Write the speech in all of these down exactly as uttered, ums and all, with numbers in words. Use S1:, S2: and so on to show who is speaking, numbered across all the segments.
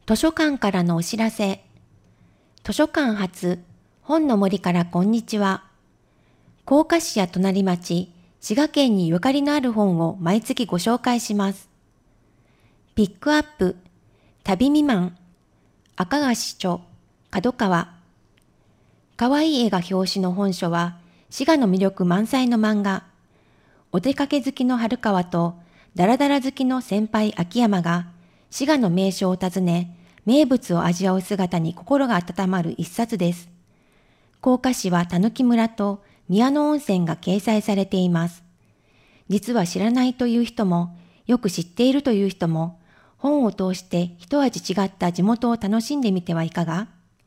S1: 図書館からのお知らせ。図書館発、本の森からこんにちは。甲賀市や隣町、滋賀県にゆかりのある本を毎月ご紹介します。ピックアップ、旅未満、赤菓子著、角川。かわいい絵が表紙の本書は、滋賀の魅力満載の漫画。お出かけ好きの春川と、ダラダラ好きの先輩秋山が、滋賀の名所を訪ね、名物を味わう姿に心が温まる一冊です。甲賀市は狸村と宮野温泉が掲載されています。実は知らないという人も、よく知っているという人も、本を通して一味違った地元を楽しんでみてはいかが？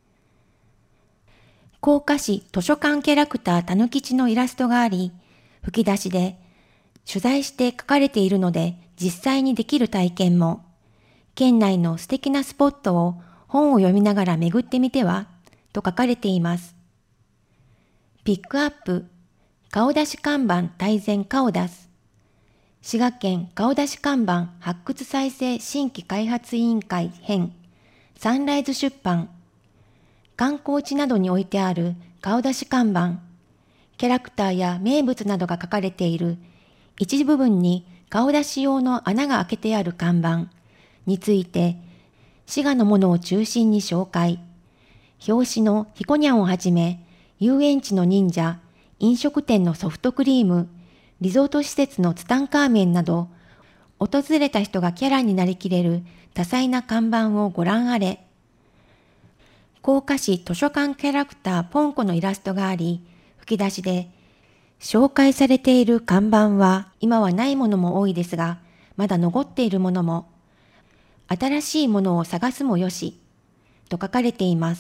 S1: 甲賀市図書館キャラクターたぬきちのイラストがあり、吹き出しで取材して書かれているので実際にできる体験も、県内の素敵なスポットを本を読みながら巡ってみてはと書かれています。ピックアップ、顔出し看板大全顔出す。滋賀県顔出し看板発掘再生新規開発委員会編、サンライズ出版。観光地などに置いてある顔出し看板、キャラクターや名物などが書かれている一部分に顔出し用の穴が開けてある看板について、滋賀のものを中心に紹介。表紙のひこにゃんをはじめ、遊園地の忍者、飲食店のソフトクリーム、リゾート施設のツタンカーメンなど、訪れた人がキャラになりきれる多彩な看板をご覧あれ。甲賀市図書館キャラクターポンコのイラストがあり、吹き出しで、紹介されている看板は今はないものも多いですが、まだ残っているものも、新しいものを探すもよし、と書かれています。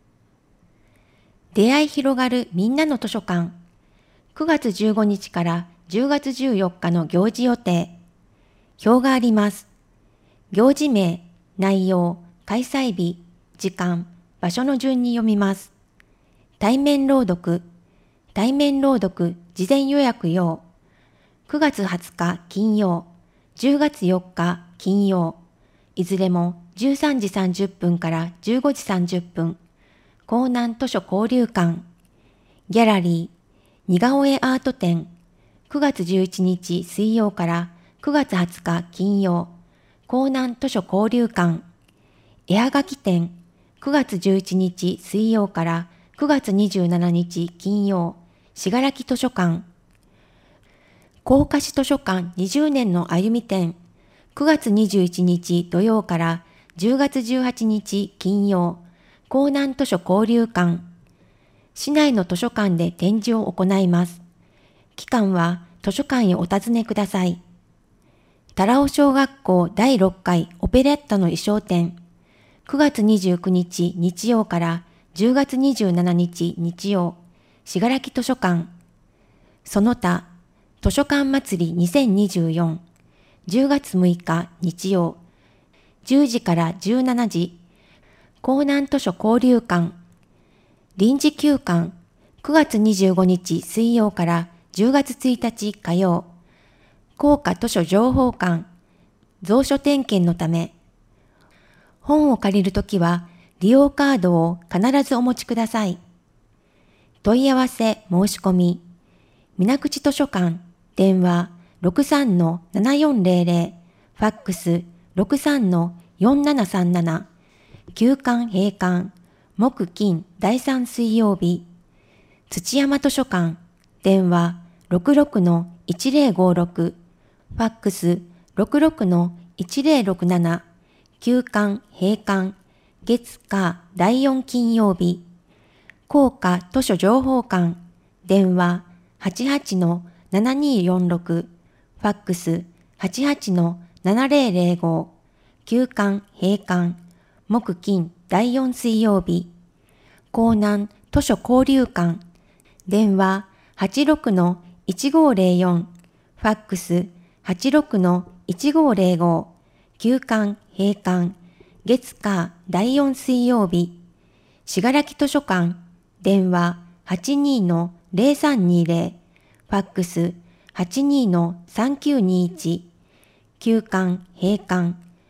S1: 出会い広がるみんなの図書館。くがつじゅうごにちからじゅうがつじゅうよっかの行事予定。表があります。行事名、内容、開催日、時間、場所の順に読みます。対面朗読。対面朗読事前予約用。くがつはつか金曜、じゅうがつよっか金曜。いずれもじゅうさんじさんじゅっぷんからじゅうごじさんじゅっぷん。江南図書交流館。ギャラリー。似顔絵アート展。くがつじゅういちにち水曜からくがつはつか金曜。江南図書交流館。絵はがき展。くがつじゅういちにち水曜からくがつにじゅうしちにち金曜。信楽図書館。甲賀市図書館にじゅうねんの歩み展。くがつにじゅういちにち土曜からじゅうがつじゅうはちにち金曜。江南図書交流館。市内の図書館で展示を行います。期間は図書館へお尋ねください。多良尾小学校だいろっかいオペレッタの衣装展。くがつにじゅうくにち日曜からじゅうがつにじゅうしちにち日曜。信楽図書館。その他、図書館祭りにせんにじゅうよん。じゅうがつむいか日曜。じゅうじからじゅうしちじ。江南図書交流館。臨時休館。くがつにじゅうごにち水曜からじゅうがつついたち火曜。甲賀図書情報館。蔵書点検のため。本を借りるときは利用カードを必ずお持ちください。問い合わせ申し込み。水口図書館。電話 ろくさんのななよんぜろぜろ。ファックス ろくさんのよんななさんなな。休館閉館。木金だいさん水曜日。土山図書館。電話 ろくろくのいちぜろごろく。ファックス ろくろくのいちぜろろくなな。休館閉館。月火だいよん金曜日。甲賀図書情報館。電話はちはちのななによんろく。ファックスはちはちのななぜろぜろご。休館閉館。木金だいよん水曜日。江南図書交流館。電話はちろくのいちごぜろよん。ファックスはちろくのいちごぜろご。休館閉館。月火だいよん水曜日。信楽図書館。電話はちにのぜろさんにぜろ。ファックスはちにのさんきゅうにいち。休館閉館。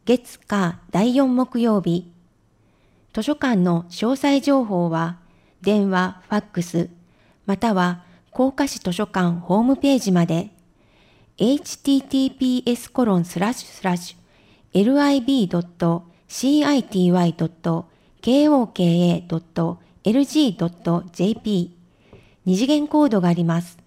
S1: 月火第よん木曜日。図書館の詳細情報は、電話、ファックス、または甲賀市図書館ホームページまで、エイチティーティーピーエスコロンスラッシュスラッシュエルアイビードットシーアイティーワイドットケーオーケーエードットエルジードットジェーピー 二次元コードがあります。